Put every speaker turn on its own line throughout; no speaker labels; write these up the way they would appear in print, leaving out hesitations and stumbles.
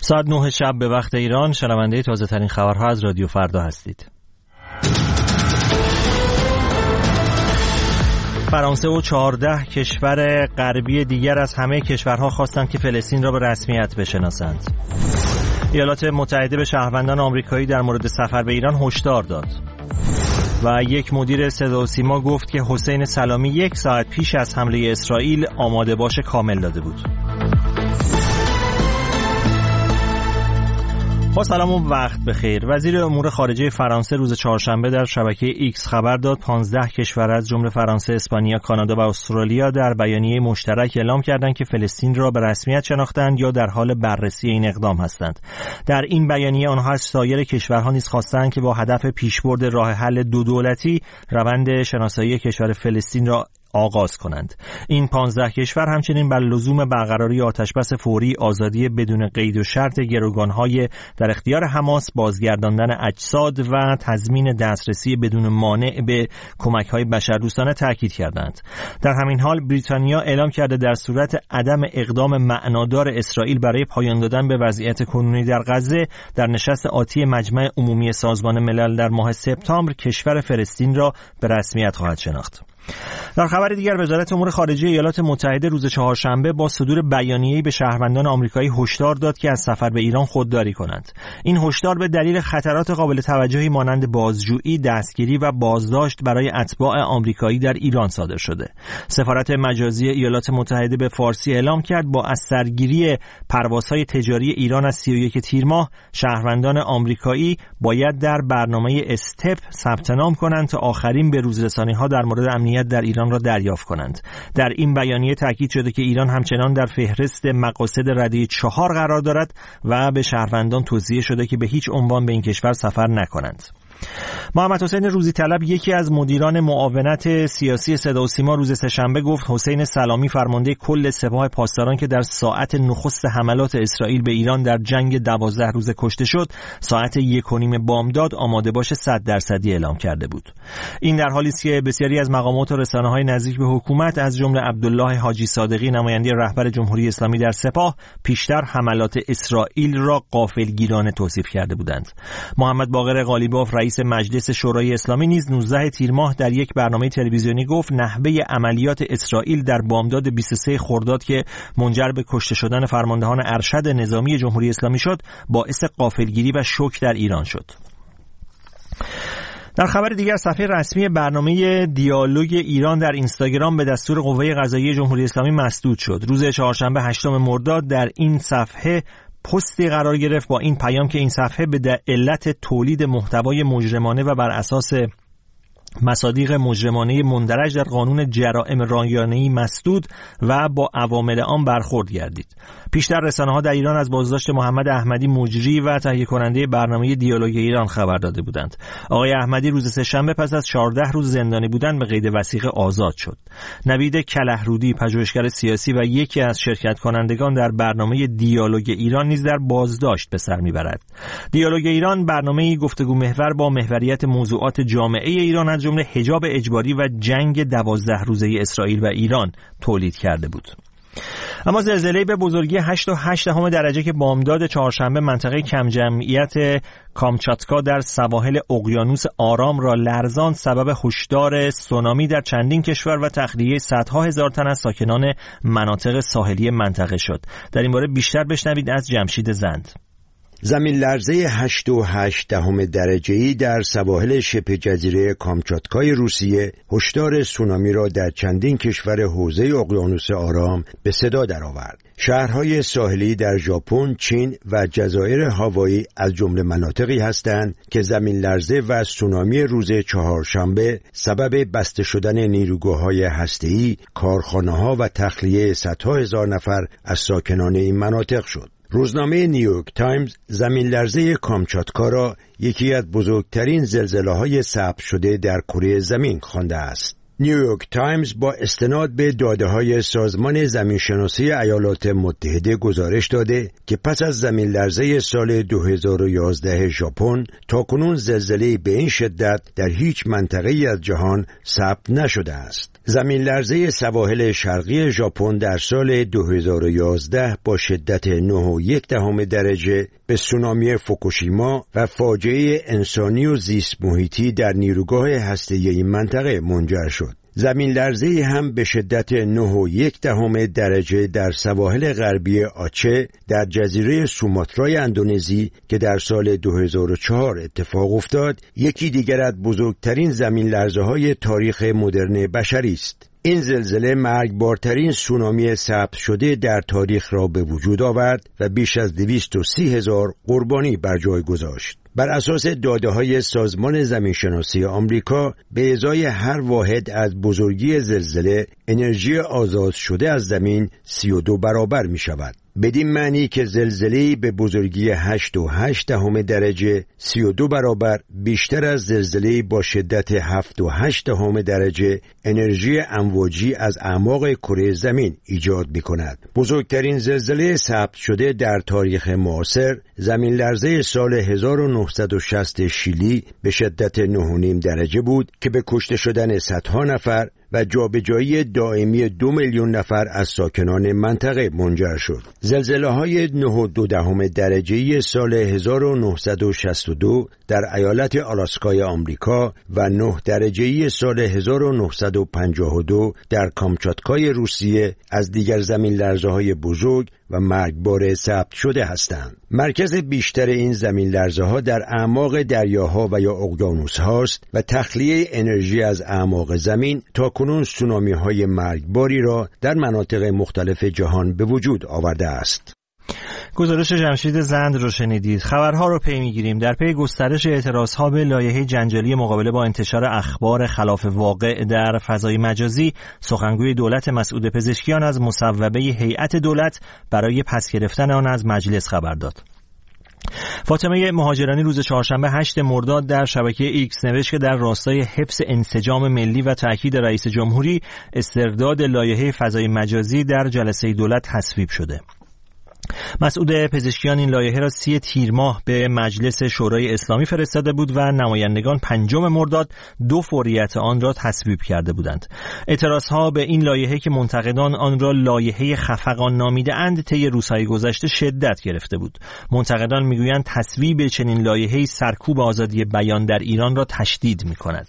ساعت 9 شب به وقت ایران شنونده تازه ترین خبرها از رادیو فردا هستید. فرانسه و 14 کشور غربی دیگر از همه کشورها خواستند که فلسطین را به رسمیت بشناسند. ایالات متحده به شهروندان آمریکایی در مورد سفر به ایران هشدار داد. و یک مدیر صدا و سیما گفت که حسین سلامی 1 ساعت پیش از حمله اسرائیل آماده باش کامل داده بود. با سلام و وقت بخیر. وزیر امور خارجه فرانسه روز چهارشنبه در شبکه ایکس خبر داد 15 کشور از جمله فرانسه، اسپانیا، کانادا و استرالیا در بیانیه مشترک اعلام کردند که فلسطین را به رسمیت شناختند یا در حال بررسی این اقدام هستند. در این بیانیه آنها از سایر کشورها نیز خواستند که با هدف پیشبرد راه حل دو دولتی روند شناسایی کشور فلسطین را آغاز کنند. این 15 کشور همچنین بر لزوم برقراری آتشبس فوری، آزادی بدون قید و شرط گروگان‌های در اختیار حماس، بازگرداندن اجساد و تضمین دسترسی بدون مانع به کمک‌های بشردوستانه تاکید کردند. در همین حال بریتانیا اعلام کرده در صورت عدم اقدام معنادار اسرائیل برای پایان دادن به وضعیت کنونی در غزه، در نشست آتی مجمع عمومی سازمان ملل در ماه سپتامبر کشور فلسطین را به رسمیت خواهد شناخت. در خبر دیگر وزارت امور خارجه ایالات متحده روز چهارشنبه با صدور بیانیه‌ای به شهروندان آمریکایی هشدار داد که از سفر به ایران خودداری کنند. این هشدار به دلیل خطرات قابل توجهی مانند بازجویی، دستگیری و بازداشت برای اتباع آمریکایی در ایران صادر شده. سفارت مجازی ایالات متحده به فارسی اعلام کرد با از سرگیری پروازهای تجاری ایران از 31 تیر ماه شهروندان آمریکایی باید در برنامه استپ ثبت نام کنند تا آخرین بروزرسانی‌ها در مورد امنیت در ایران را دریافت کنند. در این بیانیه تاکید شده که ایران همچنان در فهرست مقاصد رده 4 قرار دارد و به شهروندان توصیه شده که به هیچ عنوان به این کشور سفر نکنند. محمد حسین روزی طلب، یکی از مدیران معاونت سیاسی صدا و سیما، روز سه‌شنبه گفت حسین سلامی فرمانده کل سپاه پاسداران که در ساعت نخست حملات اسرائیل به ایران در جنگ 12 روزه کشته شد، ساعت 1:30 بامداد آماده باش 100% اعلام کرده بود. این در حالی است که بسیاری از مقامات و رسانه‌های نزدیک به حکومت از جمله عبدالله حاجی صادقی، نماینده رهبر جمهوری اسلامی در سپاه، پیشتر حملات اسرائیل را غافلگیرانه توصیف کرده بودند. محمد باقر قالیباف رئیس مجلس شورای اسلامی نیز 19 تیر ماه در یک برنامه تلویزیونی گفت نحوه عملیات اسرائیل در بامداد 23 خرداد که منجر به کشته شدن فرماندهان ارشد نظامی جمهوری اسلامی شد، باعث غافلگیری و شوک در ایران شد. در خبر دیگر، صفحه رسمی برنامه دیالوگ ایران در اینستاگرام به دستور قوه قضاییه جمهوری اسلامی مسدود شد. روز چهارشنبه 8 مرداد در این صفحه پستی قرار گرفت با این پیام که این صفحه به علت تولید محتوای مجرمانه و بر اساس مصادیق مجرمانه مندرج در قانون جرائم رایانه‌ای مسدود و با عوامل آن برخورد گردید. پیشتر رسانه‌ها در ایران از بازداشت محمد احمدی، مجری و تهیه کننده برنامه دیالوگ ایران خبر داده بودند. آقای احمدی روز سه‌شنبه پس از 14 روز زندانی بودن به قید وثیقه آزاد شد. نوید کلهرودی، پژوهشگر سیاسی و یکی از شرکت کنندگان در برنامه دیالوگ ایران، نیز در بازداشت به سر میبرد. دیالوگ ایران برنامه‌ای گفتگو محور با محوریت موضوعات جامعه ایران از جمله حجاب اجباری و جنگ 12 روزه اسرائیل و ایران تولید کرده بود. اما زلزله‌ای به بزرگی 8.8 درجه که بامداد چهارشنبه منطقه کم جمعیت کامچاتکا در سواحل اقیانوس آرام را لرزاند، سبب هشدار سونامی در چندین کشور و تخلیه صدها هزار تن از ساکنان مناطق ساحلی منطقه شد. در این باره بیشتر بشنوید از جمشید زند.
زمین لرزه 8.8 درجه‌ای در سواحل شبه جزیره کامچاتکای روسیه هشدار سونامی را در چندین کشور حوزه اقیانوس آرام به صدا درآورد. شهرهای ساحلی در ژاپن، چین و جزایر هاوایی از جمله مناطقی هستند که زمین لرزه و سونامی روز چهارشنبه سبب بسته شدن نیروگاه‌های هسته‌ای، کارخانه‌ها و تخلیه صدها هزار نفر از ساکنان این مناطق شد. روزنامه نیویورک تایمز زمین لرزه کامچاتکا را یکی از بزرگترین زلزله‌های ثبت شده در کره زمین خوانده است. نیویورک تایمز با استناد به داده‌های سازمان زمینشناسی ایالات متحده گزارش داده که پس از زمین لرزه سال 2011 ژاپن تاکنون زلزله‌ای به این شدت در هیچ منطقه‌ای از جهان ثبت نشده است. زمین لرزه سواحل شرقی ژاپن در سال 2011 با شدت 9.1 درجه به سونامی فوکوشیما و فاجعه انسانی و زیست محیطی در نیروگاه هسته‌ای این منطقه منجر شد. زمین لرزه‌ای هم به شدت 9.1 درجه در سواحل غربی آچه در جزیره سوماترای اندونزی که در سال 2004 اتفاق افتاد، یکی دیگر از بزرگترین زمین لرزه‌های تاریخ مدرن بشری است. این زلزله مرگبارترین سونامی ثبت شده در تاریخ را به وجود آورد و بیش از 230,000 قربانی بر جای گذاشت. بر اساس داده‌های سازمان زمینشناسی آمریکا، به ازای هر واحد از بزرگی زلزله، انرژی آزاد شده از زمین 32 برابر می شود. بدین معنی که زلزله‌ای به بزرگی 8.8 درجه 32 برابر بیشتر از زلزله‌ای با شدت 7.8 درجه انرژی امواجی از اعماق کره زمین ایجاد می‌کند. بزرگترین زلزله ثبت شده در تاریخ معاصر زمین لرزه سال 1960 شیلی به شدت 9.5 درجه بود که به کشته شدن صدها نفر و جابجایی دائمی 2 میلیون نفر از ساکنان منطقه منجر شد. زلزله‌های 9.2 درجه‌ای سال 1962 در ایالت آلاسکای آمریکا و 9 درجه‌ای سال 1952 در کامچاتکای روسیه از دیگر زمین لرزه‌های بزرگ و مرگبار ثبت شده هستند. مرکز بیشتر این زمین لرزه‌ها در اعماق دریاها و یا اقیانوس‌هاست و تخلیه انرژی از اعماق زمین تاکنون سونامی‌های مرگباری را در مناطق مختلف جهان به وجود آورده است.
گزارش جمشید زند رو شنیدید. خبرها رو پی می‌گیریم. در پی گسترش اعتراضها به لایحه جنجالی مقابله با انتشار اخبار خلاف واقع در فضای مجازی، سخنگوی دولت مسعود پزشکیان از مصوبه هیئت دولت برای پس گرفتن آن از مجلس خبر داد. فاطمه مهاجرانی روز چهارشنبه 8 مرداد در شبکه ایکس نوشت که در راستای حفظ انسجام ملی و تأکید رئیس جمهوری، استرداد لایحه فضای مجازی در جلسه دولت تصویب شده. مسعود پزشکیان این لایحه را 30 تیر ماه به مجلس شورای اسلامی فرستاده بود و نمایندگان 5 مرداد 2 فوریت آن را تصویب کرده بودند. اعتراضها به این لایحه که منتقدان آن را لایحه خفقان نامیده اند طی روزهای گذشته شدت گرفته بود. منتقدان میگویند تصویب چنین لایحه‌ای سرکوب آزادی بیان در ایران را تشدید می‌کند.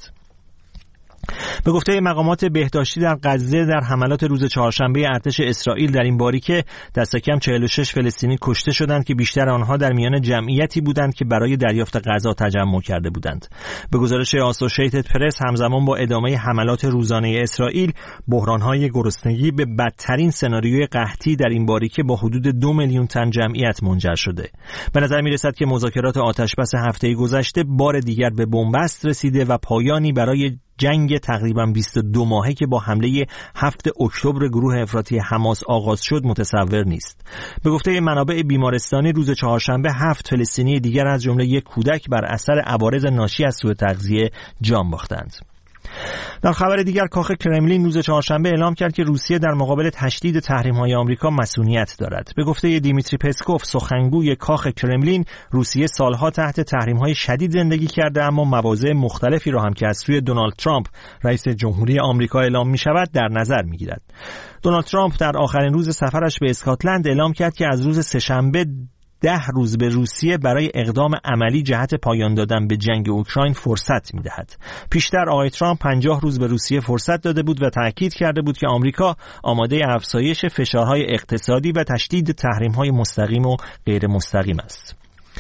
به گفته مقامات بهداشتی در غزه، در حملات روز چهارشنبه ارتش اسرائیل در این باریکه دست کم 46 فلسطینی کشته شدند که بیشتر آنها در میان جمعیتی بودند که برای دریافت غذا تجمع کرده بودند. به گزارش آسوشیتد پرس، همزمان با ادامه حملات روزانه اسرائیل، بحران‌های گرسنگی به بدترین سناریوی قحطی در این باریکه با حدود 2 میلیون تن جمعیت منجر شده. به نظر می‌رسد که مذاکرات آتشبس هفته گذشته بار دیگر به بنبست رسیده و پایانی برای جنگ تقریباً 22 ماهه که با حمله 7 اکتبر گروه افراطی حماس آغاز شد متصور نیست. به گفته منابع بیمارستانی، روز چهارشنبه 7 فلسطینی دیگر از جمله یک کودک بر اثر عوارض ناشی از سوء تغذیه جان باختند. در خبر دیگر، کاخ کرملین روز چهارشنبه اعلام کرد که روسیه در مقابل تشدید تحریم‌های آمریکا مسئولیت دارد. به گفته دیمیتری پسکوف، سخنگوی کاخ کرملین، روسیه سالها تحت تحریم‌های شدید زندگی کرده، اما مواضع مختلفی را هم که از سوی دونالد ترامپ رئیس جمهوری آمریکا اعلام می‌شود در نظر می‌گیرد. دونالد ترامپ در آخرین روز سفرش به اسکاتلند اعلام کرد که از روز سه‌شنبه 10 روز به روسیه برای اقدام عملی جهت پایان دادن به جنگ اوکراین فرصت می‌دهد. پیشتر آقای ترامپ 50 روز به روسیه فرصت داده بود و تاکید کرده بود که آمریکا آماده افزایش فشارهای اقتصادی و تشدید تحریم‌های مستقیم و غیر مستقیم است.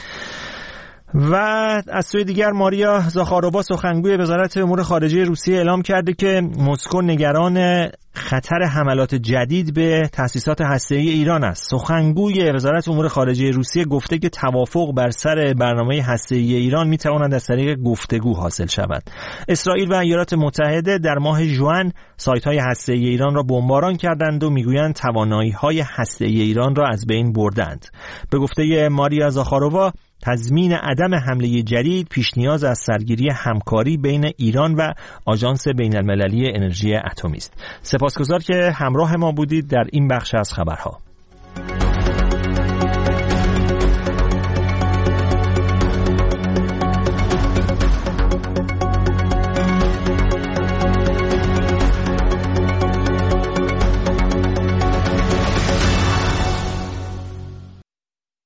و از سوی دیگر، ماریا زاخارووا، سخنگوی وزارت امور خارجه روسیه، اعلام کرده که مسکو نگران خطر حملات جدید به تأسیسات هسته‌ای ایران است. سخنگوی وزارت امور خارجه روسیه گفته که توافق بر سر برنامه هسته‌ای ایران می‌تواند از طریق گفتگو حاصل شود. اسرائیل و ایالات متحده در ماه ژوئن سایت‌های هسته‌ای ایران را بمباران کردند و می‌گویند توانایی‌های هسته‌ای ایران را از بین بردند. به گفته ماریا زاخارووا، تضمین عدم حمله جدید پیش نیاز از سرگیری همکاری بین ایران و آژانس بین‌المللی انرژی اتمی است. سپاسگزار که همراه ما بودید در این بخش از خبرها.